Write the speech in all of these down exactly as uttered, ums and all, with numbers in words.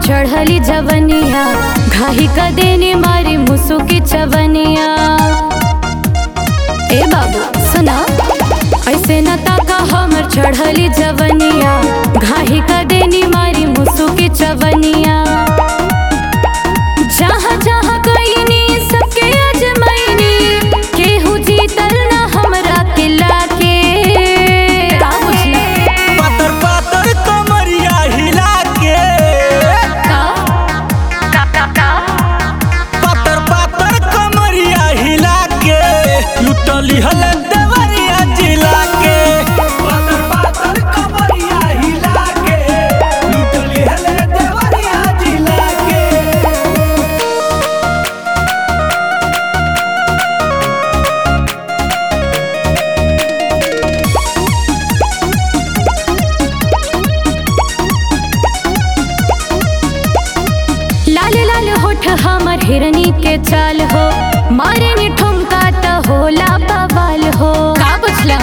चढ़ली जवनिया घाही का देने मारी मुसु की चवनिया। ए बाबू सुना ऐसे न ताका हमर चढ़ली जवनिया घाही का देने मारी मुसु की चवनिया। जहाँ जहाँ गईनी सबके अजमैनी केहू जीतल न हमरा किला के। का बुझला पातर पातर कमरिया हिला के पातर पातर कमरिया हिला के लुटली हल देवरिया जिला के। पातर पातर कमरिया हिला के लुटली हल देवरिया जिला के। लाल लाल होठ हमर हिरनी के चाल हो मारे नि ठुमका त होला बवाल हो। का बुझला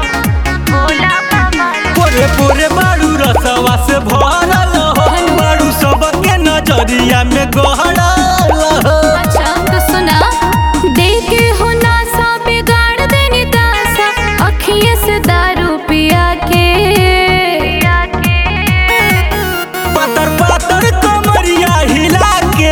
पोरे पोरे बारू रसवा से भरल हो बारू सबके नजरिया में गहरल हो। अच्छा तो सुना देखे हो नासा बिगाड़ देनी दासा अखिए से दारू पिया के। पातर पातर कमरिया हिला के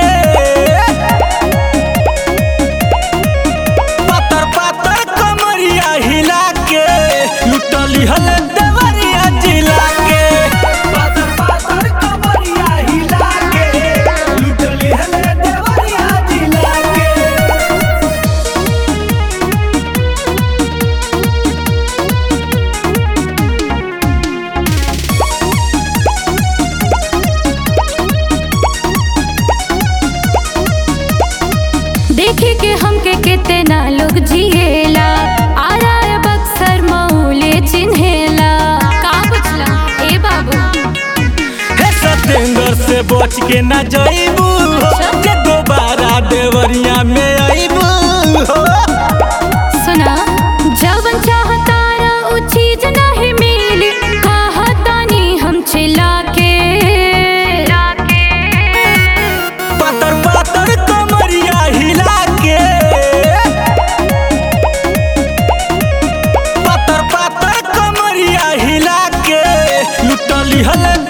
पातर पातर कमरिया हिला के लुटली हल देवरिया जिला के। पातर पातर कमरिया हिला के लुटली हल देवरिया जिला के। देखे के हमके कितना लोग जिएला आरा बक्सर मऊले चिन्हेला। का बुझला ए बाबू हे सतेंद्र से बच के न जाइबू जे दोबारा देवरिया में आइबू हो। सुना जवन चाहतारा उ चीज नहीं मिली कहतानी हम चिल्ला के। पातर पातर कमरिया हिला के पातर पातर कमरिया हिला के लुटली हल